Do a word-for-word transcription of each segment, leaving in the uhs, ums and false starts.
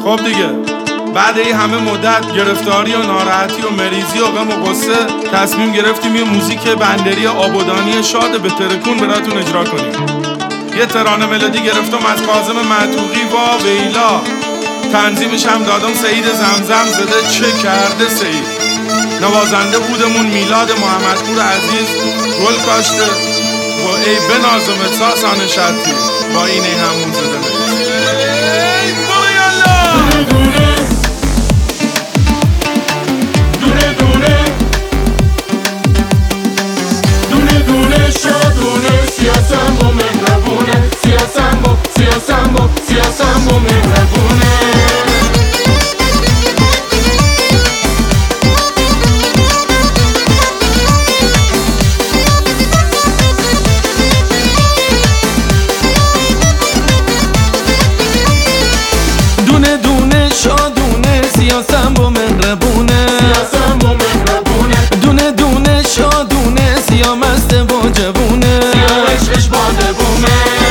خب دیگه بعد این همه مدت گرفتاری و ناراحتی و مریضی و غم و غصه تصمیم گرفتیم یه موزیک بندری آبادانی شاد به ترکون براتون اجرا کنیم. یه ترانه ملودی گرفتم از کاظم معتوقی با ویلا، تنظیمش هم دادم سعید زمزم زده چه کرده سعید، نوازنده بودمون میلاد محمدپور عزیز گل کاشته و ای بنازم ساسان شرطی با این ای همون زده سیاسمو مهربونه سیاسمو سیاسمو سیاسمو مهربونه دونه دونه شادونه سیاسمو مهربونه سیاسمو مهربونه دونه دونه شادونه سیامسته و جوونه عشقش باده بومه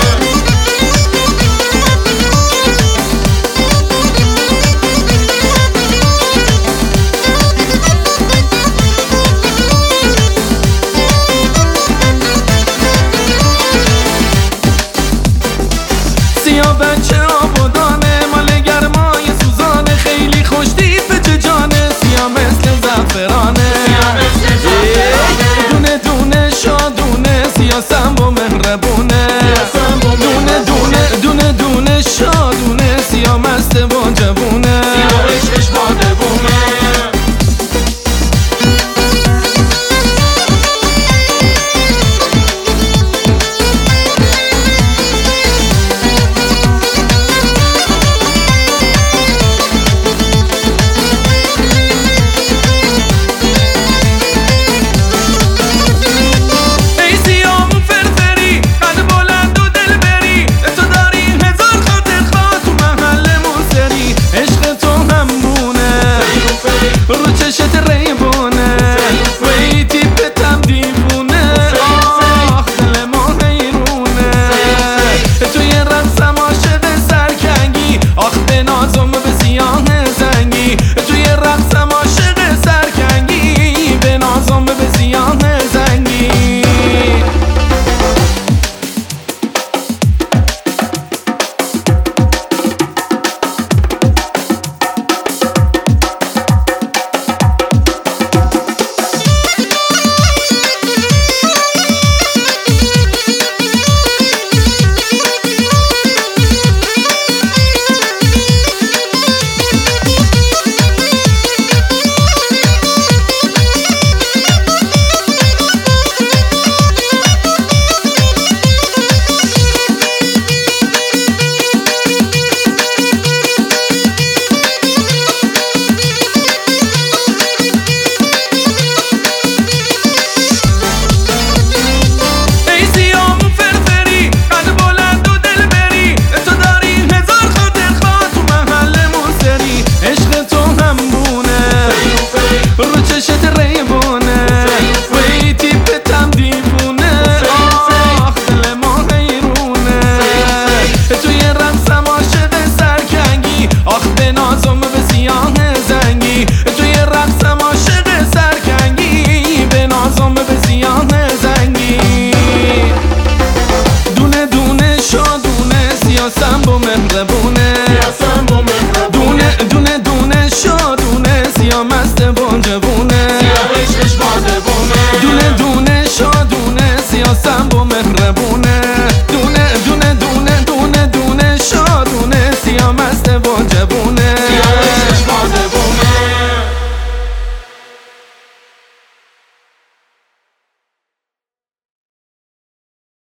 سیاه بچه آبادانه مال گرمای سوزانه خیلی خوش دیپ چه جانه سیاه مثل زعفرانه دونه دونه شادونه سیاسم و مهربونه دونه دونه دونه دونه شادونه